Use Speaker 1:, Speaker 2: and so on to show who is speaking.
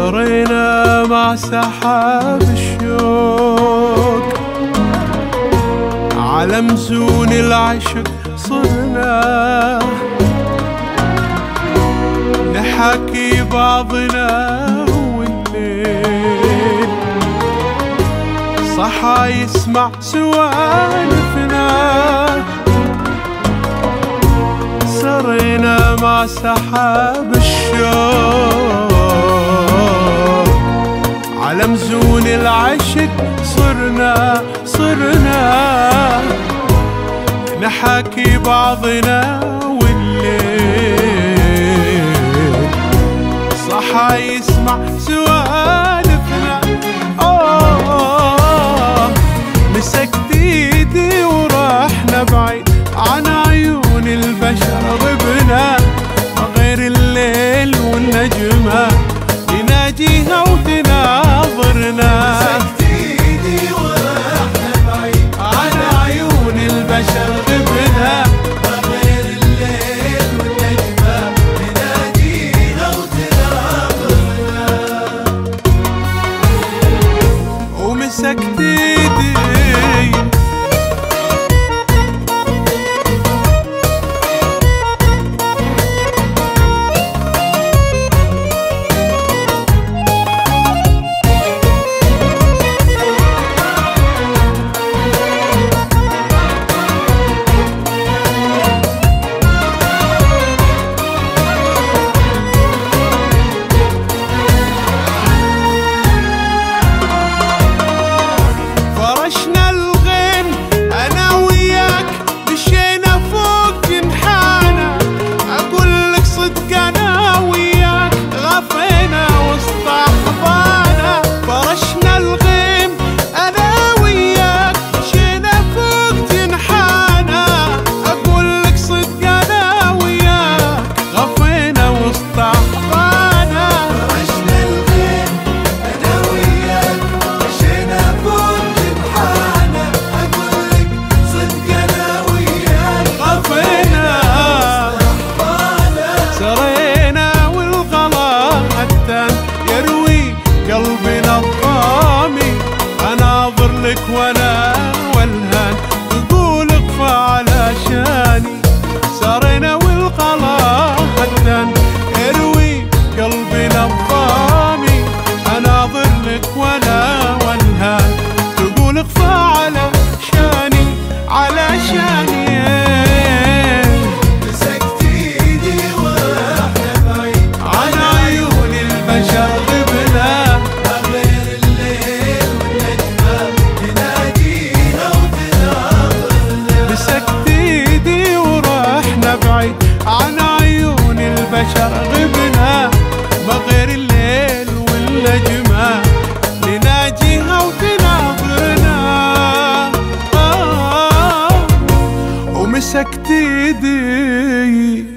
Speaker 1: سرينا مع سحاب الشوق، على مزون العشق صرنا نحكي بعضنا والليل صحى يسمع سوالفنا. سرينا مع سحاب الشوق، على مزون العشق صرنا نحكي بعضنا والليل صحى يسمع سوالفنا. مسكت ايدي ورحنا بعيد عن عيون البشر، غبنا غير الليل والنجمة يناجيها وتناظرنا.
Speaker 2: مسكت ايدي ورحنا بعيد
Speaker 1: عن عيون البشر، غبنا
Speaker 2: غير الليل والنجمة يناجيها وتناظرنا.
Speaker 1: ومسكت ايدي فرشنا الغيم انا وياك، مشينا فوق جنحانا. اقول لك صدق انا وياك غفينا وسط احضانا. فرشنا الغيم انا وياك، مشينا فوق جنحانا. اقول لك صدق انا وياك غفينا وسط احضانا.
Speaker 2: فرشنا الغيم انا وياك، مشينا فوق جنحانا. اقول لك صدق انا وياك
Speaker 1: غفينا سرينا والغلا حتى يروي قلبنا الضامي. اناظر لك وانا والهان تقول اغفى علشاني. سرينا والغلا حتى يروي قلبنا الضامي. اناظر لك وانا والهان تقول اغفى علشاني علشاني.
Speaker 2: مسكت ايدي ورحنا بعيد
Speaker 1: عن عيون البشر، غبنا
Speaker 2: غير الليل والنجمة يناجيها وتناظرنا.
Speaker 1: مسكت ايدي ورحنا بعيد عن عيون البشر، غبنا ما غير الليل والنجمة نناجيها وتناظرنا. ومسكت ايدي